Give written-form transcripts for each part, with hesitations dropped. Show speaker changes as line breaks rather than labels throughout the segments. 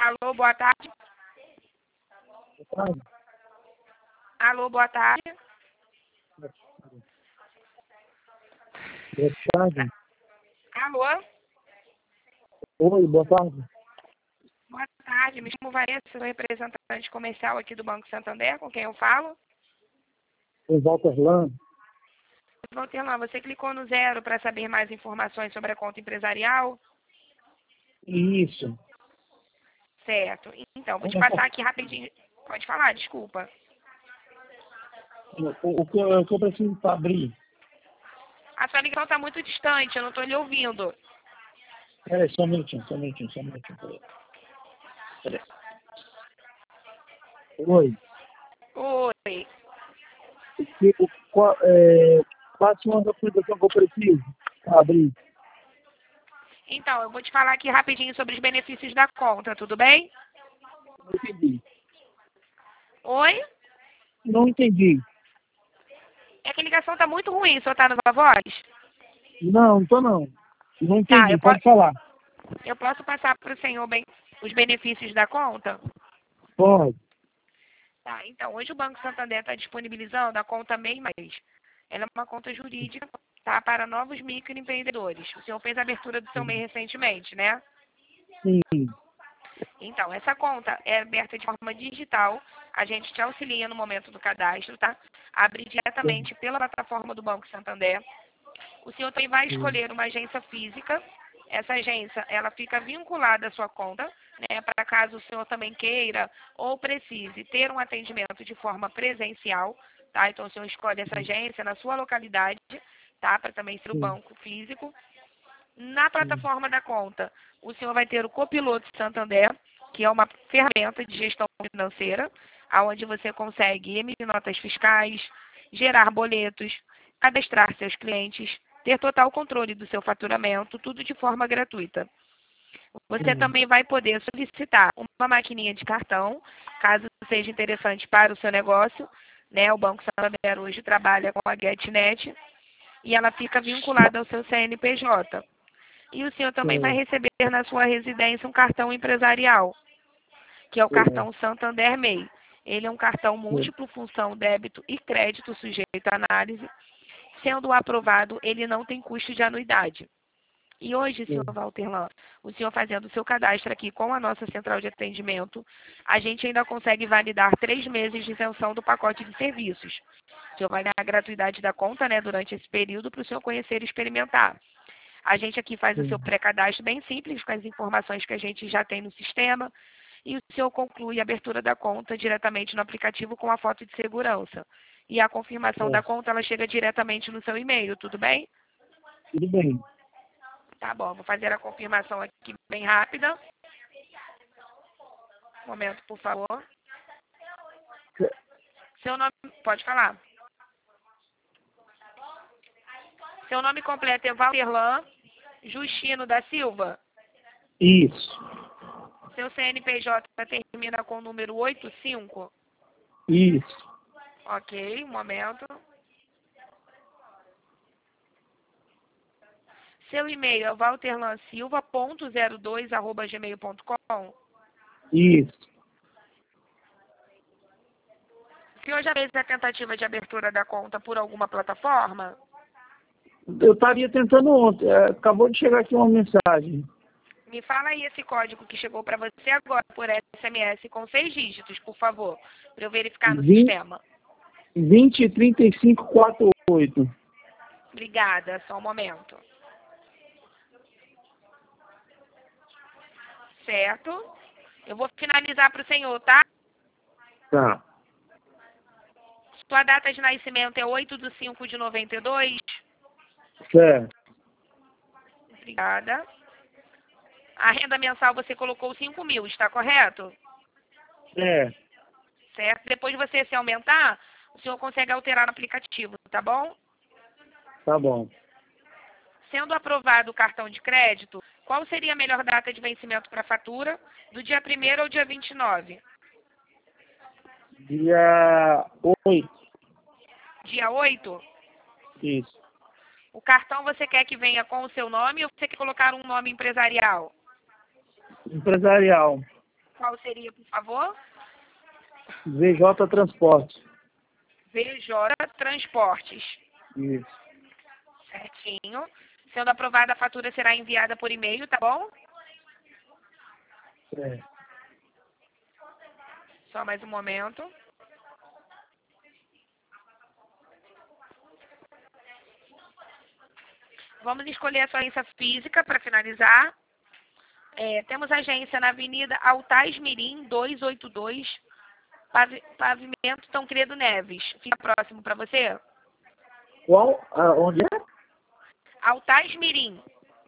Alô, boa tarde. Alô, boa tarde.
Boa tarde.
Alô,
Oi, boa tarde.
boa tarde. Me chamo Vanessa, sou representante comercial aqui do Banco Santander, com quem eu falo.
Sou Walter Lan.
Valterlan, você clicou no 0 para saber mais informações sobre a conta empresarial?
Isso.
Certo. Então, vou te passar aqui rapidinho. Pode falar, desculpa.
O que eu preciso para abrir?
A sua ligação está muito distante, eu não estou lhe ouvindo.
Peraí, só um minutinho. Peraí. Oi.
Oi.
Quais são as documentações que eu preciso para abrir?
Então, eu vou te falar aqui rapidinho sobre os benefícios da conta, tudo bem?
Não entendi.
Oi?
Não entendi.
É que a ligação está muito ruim, o senhor está na sua voz?
Não tô não. Não
Tá,
entendi. Pode falar.
eu posso passar para o senhor bem os benefícios da conta?
Pode.
Tá, então, hoje o Banco Santander está disponibilizando a conta MEI+. Ela é uma conta jurídica, tá, para novos microempreendedores. O senhor fez a abertura do seu MEI recentemente, né?
Sim.
Então, essa conta é aberta de forma digital. A gente te auxilia no momento do cadastro, tá? Abre diretamente pela plataforma do Banco Santander. O senhor também vai escolher uma agência física. Essa agência, ela fica vinculada à sua conta, né? Para caso o senhor também queira ou precise ter um atendimento de forma presencial, tá? Então, o senhor escolhe essa agência na sua localidade, tá? Para também ser o banco físico. Na plataforma da conta, o senhor vai ter o Copiloto Santander, que é uma ferramenta de gestão financeira, onde você consegue emitir notas fiscais, gerar boletos, cadastrar seus clientes, ter total controle do seu faturamento, tudo de forma gratuita. Você também vai poder solicitar uma maquininha de cartão, caso seja interessante para o seu negócio, né? O Banco Santander hoje trabalha com a GetNet e ela fica vinculada ao seu CNPJ. E o senhor também vai receber na sua residência um cartão empresarial, que é o cartão Santander MEI. Ele é um cartão múltiplo função débito e crédito sujeito à análise. Sendo aprovado, ele não tem custo de anuidade. E hoje, senhor Walterlan, o senhor fazendo o seu cadastro aqui com a nossa central de atendimento, a gente ainda consegue validar 3 meses de isenção do pacote de serviços. O senhor vai dar a gratuidade da conta, né, durante esse período para o senhor conhecer e experimentar. A gente aqui faz o seu pré-cadastro bem simples, com as informações que a gente já tem no sistema, e o senhor conclui a abertura da conta diretamente no aplicativo com a foto de segurança. E a confirmação da conta, ela chega diretamente no seu e-mail, tudo bem?
Tudo bem.
Tá bom, vou fazer a confirmação aqui bem rápida. Um momento, por favor. Seu nome, pode falar. Seu nome completo é Walterlan Justino da Silva.
Isso.
Seu CNPJ termina com o número 85.
Isso.
Ok, um momento. Seu e-mail é walterlansilva.02@gmail.com.
Isso.
O senhor já fez a tentativa de abertura da conta por alguma plataforma?
Eu estaria tentando ontem. Acabou de chegar aqui uma mensagem.
Me fala aí esse código que chegou para você agora por SMS com 6 dígitos, por favor, para eu verificar no sistema.
203548.
Obrigada, só um momento. Certo? Eu vou finalizar para o senhor, tá?
Tá.
Sua data de nascimento é 8/5/92.
Certo.
Obrigada. A renda mensal você colocou 5.000, está correto?
Certo.
Certo? Depois de você se aumentar, o senhor consegue alterar no aplicativo, tá bom?
Tá bom.
Sendo aprovado o cartão de crédito, qual seria a melhor data de vencimento para a fatura? Do dia 1º ao dia 29?
Dia 8.
Dia 8?
Isso.
O cartão você quer que venha com o seu nome ou você quer colocar um nome empresarial?
Empresarial.
Qual seria, por favor?
VJ Transporte.
VJ Transportes.
Isso.
Certinho. Sendo aprovada, a fatura será enviada por e-mail, tá bom?
É.
Só mais um momento. Vamos escolher a sua agência física para finalizar. Temos agência na Avenida Altais Mirim, 282, Pavimento Tancredo Neves. Fica próximo para você?
Qual? Onde é?
Altais Mirim.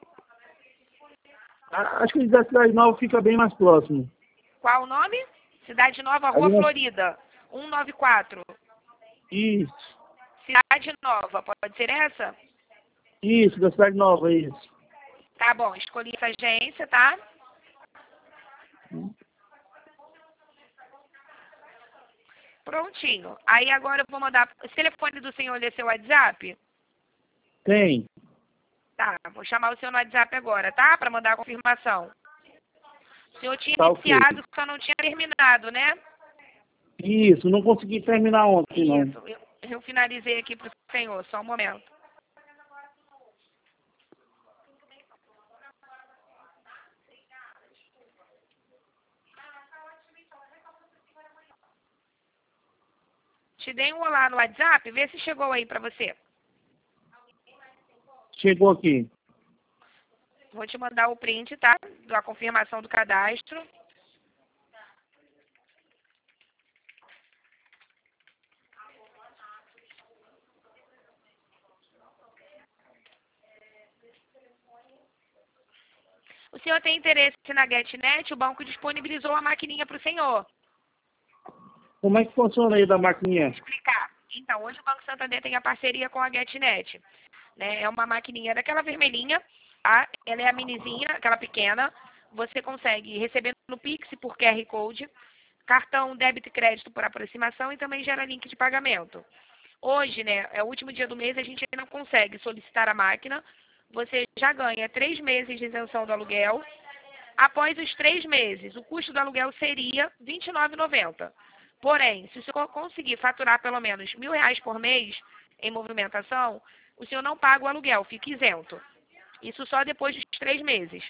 Acho que da Cidade Nova fica bem mais próximo.
Qual o nome? Cidade Nova, Rua Florida, 194.
Isso.
Cidade Nova, pode ser essa?
Isso, da Cidade Nova, isso.
Tá bom, escolhi essa agência, tá? Prontinho. Aí agora eu vou mandar... Esse telefone do senhor é seu WhatsApp?
Tem.
Tá, vou chamar o senhor no WhatsApp agora, tá? Para mandar a confirmação. O senhor tinha
Tá,
iniciado,
ok.
só não tinha terminado, né?
Isso, não consegui terminar ontem, não.
Isso, eu finalizei aqui para o senhor, só um momento. Te dei um olá no WhatsApp, vê se chegou aí para você.
Chegou aqui.
Vou te mandar o print, tá? Da confirmação do cadastro. O senhor tem interesse na GetNet? O banco disponibilizou a maquininha para o senhor.
Como é que funciona aí da maquininha?
Vou explicar. Então, hoje o Banco Santander tem a parceria com a GetNet. Né? É uma maquininha daquela vermelhinha, tá? Ela é a minizinha, aquela pequena. Você consegue receber no Pix por QR Code, cartão débito e crédito por aproximação e também gera link de pagamento. Hoje, né, é o último dia do mês, a gente ainda não consegue solicitar a máquina. Você já ganha 3 meses de isenção do aluguel. Após os 3 meses, o custo do aluguel seria R$ 29,90. Porém, se o senhor conseguir faturar pelo menos R$ 1.000 por mês em movimentação, o senhor não paga o aluguel, fica isento. Isso só depois dos 3 meses.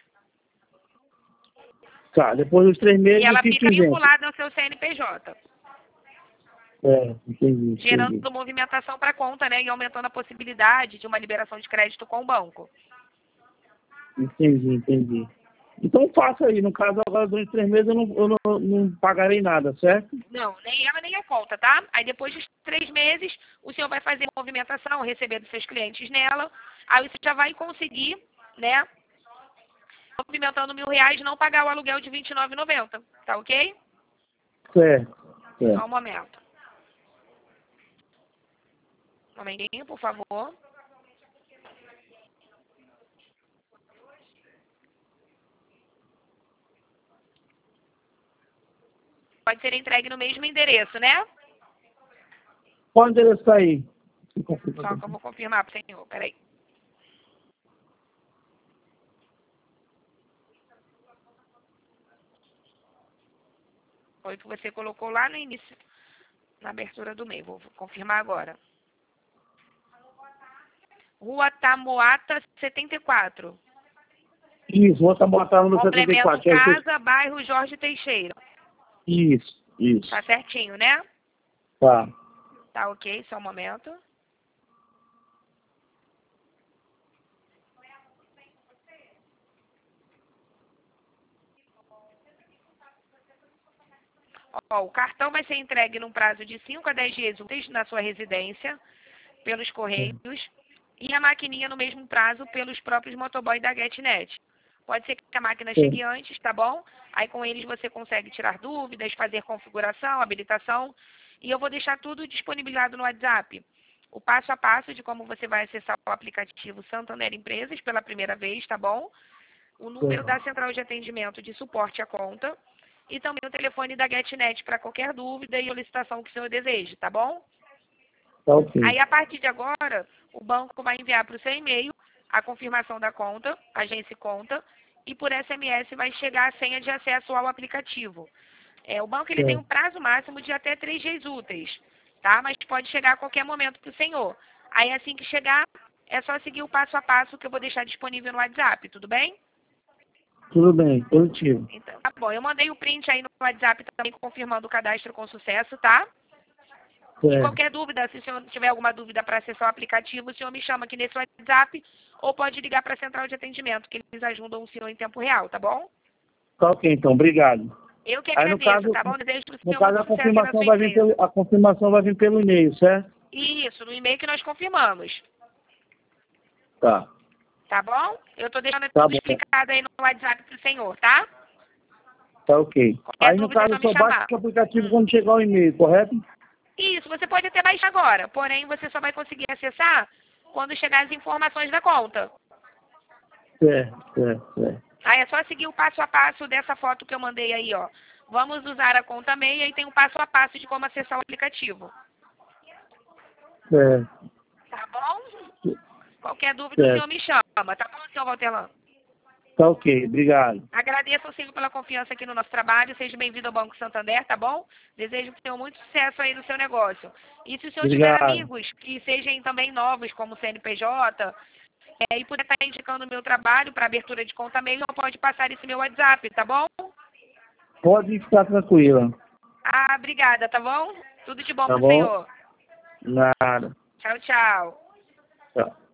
Tá, depois dos 3 meses
E ela
fica
fica
isento.
vinculada ao seu CNPJ,
Entendi.
gerando movimentação para a conta, né, e aumentando a possibilidade de uma liberação de crédito com o banco.
Entendi. Então faça aí, no caso agora durante 3 meses eu não pagarei nada, certo?
Não, nem ela nem a conta, tá? Aí depois dos 3 meses, o senhor vai fazer a movimentação, receber dos seus clientes nela. Aí você já vai conseguir, né, movimentando R$ 1.000, não pagar o aluguel de R$ 29,90. Tá ok?
Certo.
Só um momento. Um momentinho, por favor. Pode ser entregue no mesmo endereço, né?
Qual endereço tá aí?
Só que eu vou confirmar para o senhor. Peraí. Foi o que você colocou lá no início, na abertura do e-mail. Vou confirmar agora. Rua Tamoata, 74.
Isso, vou botar no
Complemento
74.
Casa, bairro Jorge Teixeira.
Isso.
Tá certinho, né?
Tá.
Tá ok, só um momento. Ó, o cartão vai ser entregue num prazo de 5 a 10 dias úteis na sua residência, pelos correios, e a maquininha no mesmo prazo pelos próprios motoboys da GetNet. Pode ser que a máquina chegue antes, tá bom? Aí com eles você consegue tirar dúvidas, fazer configuração, habilitação, e eu vou deixar tudo disponibilizado no WhatsApp. O passo a passo de como você vai acessar o aplicativo Santander Empresas pela primeira vez, tá bom? O número da central de atendimento de suporte à conta e também o telefone da GetNet para qualquer dúvida e solicitação que o senhor deseje, tá bom?
Tá ok.
Aí, a partir de agora, o banco vai enviar para o seu e-mail a confirmação da conta, agência e conta, e por SMS vai chegar a senha de acesso ao aplicativo. O banco ele tem um prazo máximo de até 3 dias úteis, tá? Mas pode chegar a qualquer momento para o senhor. Aí assim que chegar, é só seguir o passo a passo que eu vou deixar disponível no WhatsApp, tudo bem?
Tudo bem, positivo.
Então, tá bom. Eu mandei o print aí no WhatsApp também confirmando o cadastro com sucesso, tá? E qualquer dúvida, se o senhor tiver alguma dúvida para acessar o aplicativo, o senhor me chama aqui nesse WhatsApp ou pode ligar para a central de atendimento, que eles ajudam o senhor em tempo real, tá bom?
Tá ok, então, obrigado.
Eu que
Aí,
agradeço, tá bom? Desejo para o
no
senhor
caso,
muito sucesso na sua empresa.
a confirmação vai vir pelo e-mail, certo?
Isso, no e-mail que nós confirmamos.
Tá.
Tá bom? Eu estou deixando
Tá
tudo
bom.
explicado aí no WhatsApp pro senhor, tá?
Tá ok.
Qualquer
Aí, no
dúvida,
caso,
é
eu
só me
só baixo
chamar.
o aplicativo quando chegar o e-mail, correto?
Isso, você pode até baixar agora, porém você só vai conseguir acessar quando chegar as informações da conta.
Certo.
Aí é só seguir o passo a passo dessa foto que eu mandei aí, ó. Vamos usar a conta MEI, aí tem um passo a passo de como acessar o aplicativo.
Certo.
Tá bom? Qualquer dúvida, o senhor me chama. Tá bom, senhor Walterlan?
Tá ok, obrigado.
Agradeço ao senhor pela confiança aqui no nosso trabalho. Seja bem-vindo ao Banco Santander, tá bom? Desejo que tenham muito sucesso aí no seu negócio. E se o senhor tiver amigos que sejam também novos, como CNPJ, e puder estar indicando o meu trabalho para abertura de conta MEI, pode passar esse meu WhatsApp, tá bom?
Pode ficar tranquila.
Ah, obrigada, tá bom? Tudo de bom
Tá
pro
bom?
senhor.
Nada.
Tchau, tchau.
Tchau.